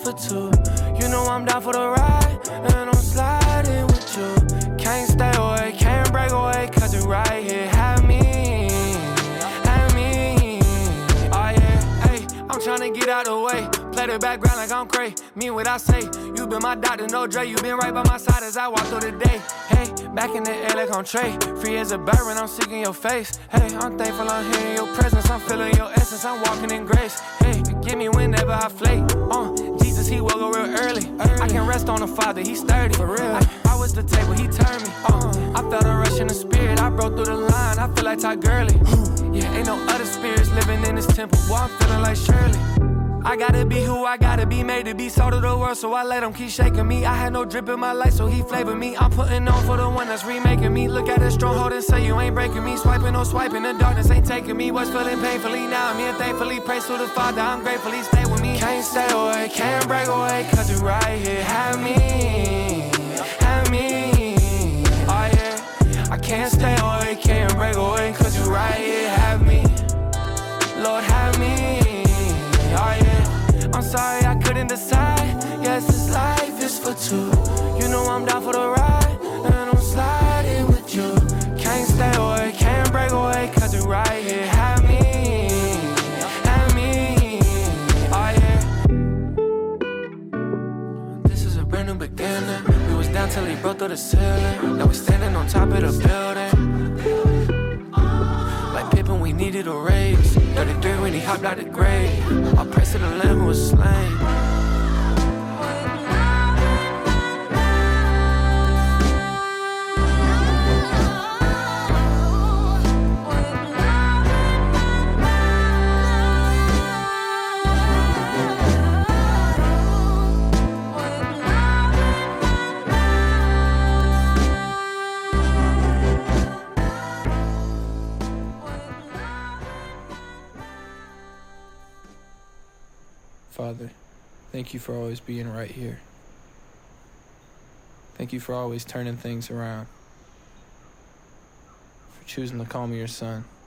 for two. You know I'm down for the ride, and I'm sliding with you. Can't stay away, can't break away, cause you right here. Have me, oh yeah, hey, I'm tryna get out the way. Play the background like I'm cray. Mean what I say. You been my doctor, no Dre. You been right by my side as I walk through the day. Hey, back in the air like I'm Trey. Free as a bird when I'm seeking your face. Hey, I'm thankful I'm hearing your presence. I'm feeling your essence. I'm walking in grace. Hey, forgive me whenever I flake. Jesus, he woke up real early. I can rest on the Father, he's sturdy. For real. I was the table, he turned me. I felt a rush in the spirit. I broke through the line. I feel like Ty Gurley. Yeah, ain't no other spirits living in this temple. Boy, I'm feeling like Shirley. I gotta be who I gotta be, made to be salt of the world, so I let him keep shaking me. I had no drip in my life, so he flavored me. I'm putting on for the one that's remaking me. Look at this stronghold and say you ain't breaking me. Swiping, no swiping, the darkness ain't taking me. Was feeling painfully, now I'm here thankfully. Praise to the Father, I'm grateful he stayed with me. Can't stay away, can't break away, cause you right here. Have me, oh yeah. I can't stay away, can't break away, cause you right here. Have me, Lord, have me, oh yeah. I'm sorry I couldn't decide. Yes, this life is for two. You know I'm down for the ride, and I'm sliding with you. Can't stay away, can't break away, cause you right here. Have me, oh yeah. This is a brand new beginning. We was down till he broke through the ceiling. Now we standing on top of the building. Like Pippen, we needed a raise. 33 when he hopped out the grave. All praise to the Lamb who was slain. Father, thank you for always being right here. Thank you for always turning things around, for choosing to call me your son.